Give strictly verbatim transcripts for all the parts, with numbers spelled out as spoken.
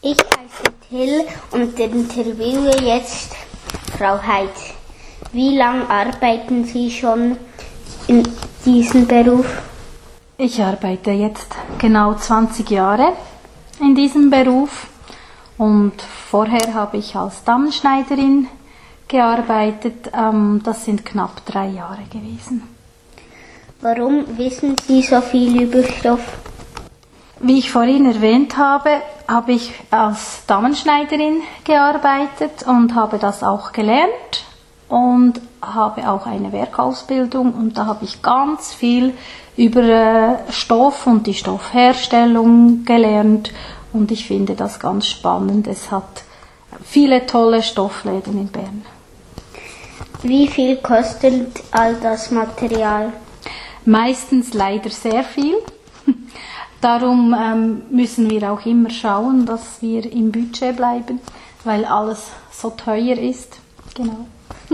Ich heiße Till und interviewe jetzt Frau Heitz. Wie lange arbeiten Sie schon in diesem Beruf? Ich arbeite jetzt genau zwanzig Jahre in diesem Beruf und vorher habe ich als Dammenschneiderin gearbeitet. Das sind knapp drei Jahre gewesen. Warum wissen Sie so viel über Stoff? Wie ich vorhin erwähnt habe, habe ich als Dammenschneiderin gearbeitet und habe das auch gelernt und habe auch eine Werkausbildung und da habe ich ganz viel über Stoff und die Stoffherstellung gelernt und ich finde das ganz spannend. Es hat viele tolle Stoffläden in Bern. Wie viel kostet all das Material? Meistens leider sehr viel. Darum ähm, müssen wir auch immer schauen, dass wir im Budget bleiben, weil alles so teuer ist. Genau.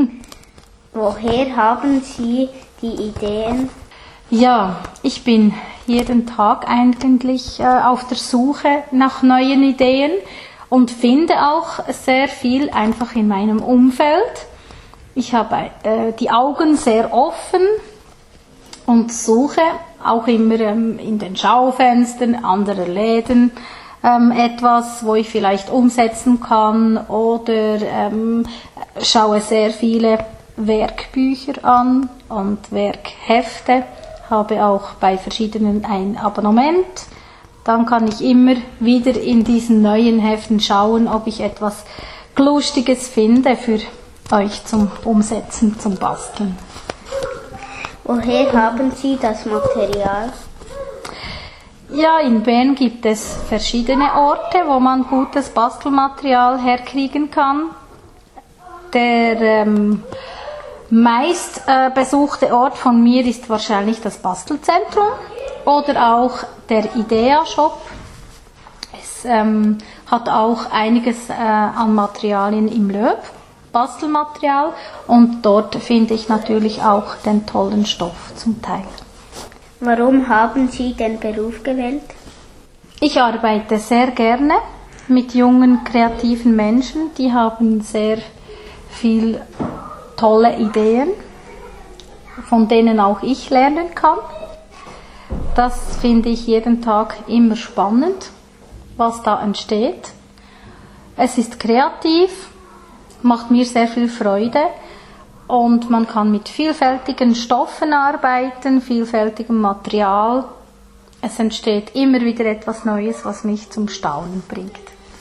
Woher haben Sie die Ideen? Ja, ich bin jeden Tag eigentlich äh, auf der Suche nach neuen Ideen und finde auch sehr viel einfach in meinem Umfeld. Ich habe äh, die Augen sehr offen und suche auch immer ähm, in den Schaufenstern anderer Läden ähm, etwas, wo ich vielleicht umsetzen kann oder ähm, schaue sehr viele Werkbücher an und Werkhefte, habe auch bei verschiedenen ein Abonnement. Dann kann ich immer wieder in diesen neuen Heften schauen, ob ich etwas Lustiges finde für euch zum Umsetzen, zum Basteln. Woher haben Sie das Material? Ja, in Bern gibt es verschiedene Orte, wo man gutes Bastelmaterial herkriegen kann. Der ähm, meist äh, besuchte Ort von mir ist wahrscheinlich das Bastelzentrum oder auch der Idea-Shop. Es ähm, hat auch einiges äh, an Materialien im Löb. Bastelmaterial und dort finde ich natürlich auch den tollen Stoff zum Teil. Warum haben Sie den Beruf gewählt? Ich arbeite sehr gerne mit jungen, kreativen Menschen, die haben sehr viel tolle Ideen, von denen auch ich lernen kann. Das finde ich jeden Tag immer spannend, was da entsteht. Es ist kreativ, macht mir sehr viel Freude und man kann mit vielfältigen Stoffen arbeiten, vielfältigem Material. Es entsteht immer wieder etwas Neues, was mich zum Staunen bringt.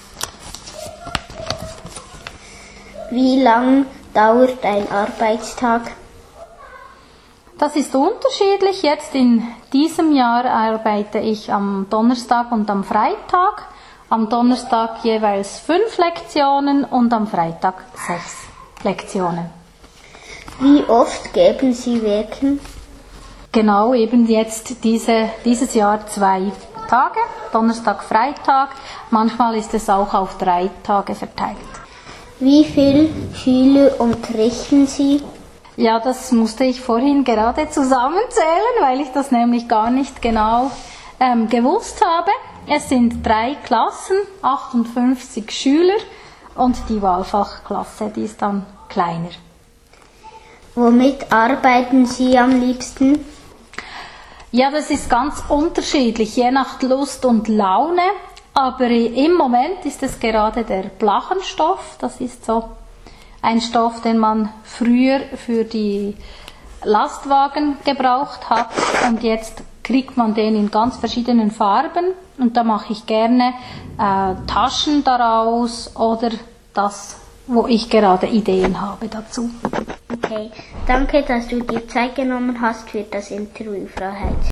Wie lang dauert ein Arbeitstag? Das ist unterschiedlich. Jetzt in diesem Jahr arbeite ich am Donnerstag und am Freitag. Am Donnerstag jeweils fünf Lektionen und am Freitag sechs Lektionen. Wie oft geben Sie Werken? Genau, eben jetzt diese, dieses Jahr zwei Tage, Donnerstag, Freitag. Manchmal ist es auch auf drei Tage verteilt. Wie viele Schüler unterrichten Sie? Ja, das musste ich vorhin gerade zusammenzählen, weil ich das nämlich gar nicht genau ähm, gewusst habe. Es sind drei Klassen, achtundfünfzig Schüler und die Wahlfachklasse, die ist dann kleiner. Womit arbeiten Sie am liebsten? Ja, das ist ganz unterschiedlich, je nach Lust und Laune. Aber im Moment ist es gerade der Blachenstoff. Das ist so ein Stoff, den man früher für die Lastwagen gebraucht hat und jetzt kriegt man den in ganz verschiedenen Farben und da mache ich gerne äh, Taschen daraus oder das, wo ich gerade Ideen habe dazu. Okay, danke, dass du dir Zeit genommen hast für das Interview, Frau Heitz.